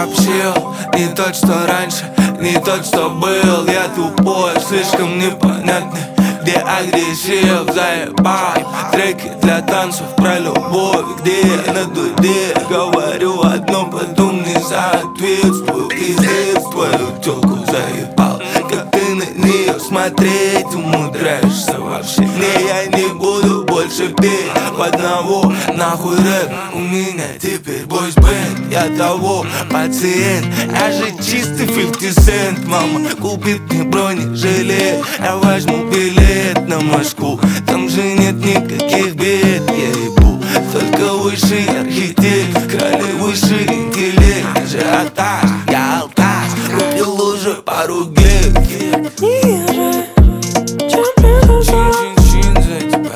сообщил. Не тот, что раньше, не тот, что был. Я тупой, слишком непонятный, где агрессив. Заебал треки для танцев про любовь, где я на дуде говорю одно, потом не соответствую. Пиздец, твою тёлку заебал, как ты на нее смотреть умудряешься вообще. Не, я не буду больше петь в одного, нахуй рэп. У меня теперь бойс-бэнд, я того пациент. Я же чистый 50 Cent, мама купит мне бронежилет. Я возьму билет на Москву, там же нет никаких бед. Я ебу, только высший архитект, крали высший интеллект. Ажиотаж, я алкаш, купил уже пару гель. Ниже, чем предыдущий. Чин-чин за тебя.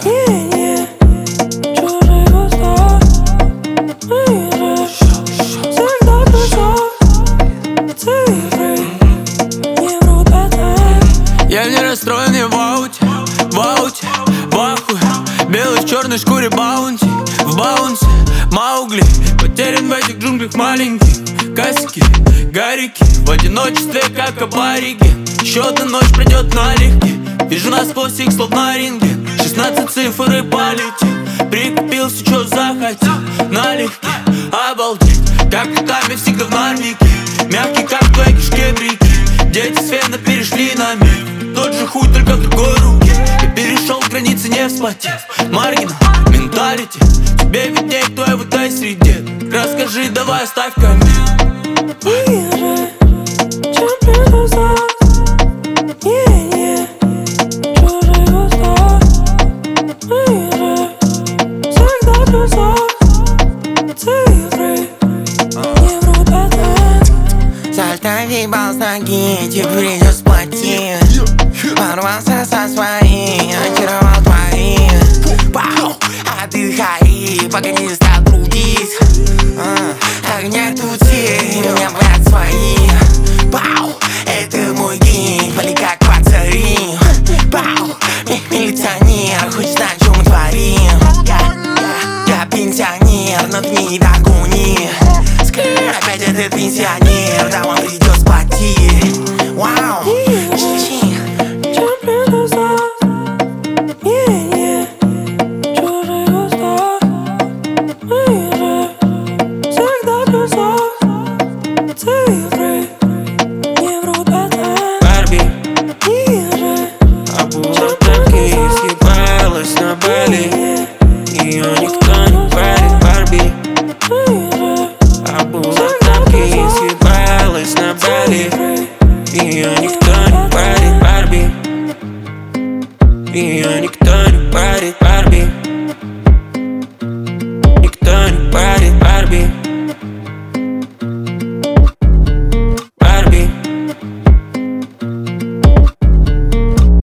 Чужой восток. Ниже, всегда песок. Цифры не врут пацан. Я не расстроен, я в ауте, в ахуе. Белый в черной шкуре баунти, в баунсе Маугли, потерян в этих джунглях маленьких. Касики, гарики, в одиночестве как абарики. Еще одна ночь пройдет налегке. Вижу насквозь их слов на ринге. 16 цифр и полетит. Прикупил все, что захотел, налегке. Обалдеть, как руками всегда в норвике. Мягкий, как твои кишки-брики. Дети с фена перешли на мир. Тот же хуй, только в другой руке. Я перешел границы, не вспотев. Маргинал, менталити. Тебе видней, кто я в этой среде. Расскажи, давай, оставь коммент. Ниже, чем предыдущий. Чужой восток. Ниже, всегда песок. Цифры не врут пацан. Сальто въебал с ноги, теперь идет сплотин. Порвался со своим, очаровал твоим. Пау, отдыхай, пока не стал трудить. Огня тут все, меня брат свои. Пау, это мой гейм, пали как пацарин. Пау, милиционер, хочешь знать, что мы творим. Я пенсионер, но ты не догони. Опять этот пенсионер, да он придет сплотить. Вау, Чем предыдущий. Чужой восток. Ниже, всегда песок. Цифры не врут пацан. Барби, Ниже, обула тапки, съебалась на Бали. Ее никто не парит. Барби, ниже, обула тапки, съебалась на Бали. Ее никто не парит. Барби, ее никто не парит.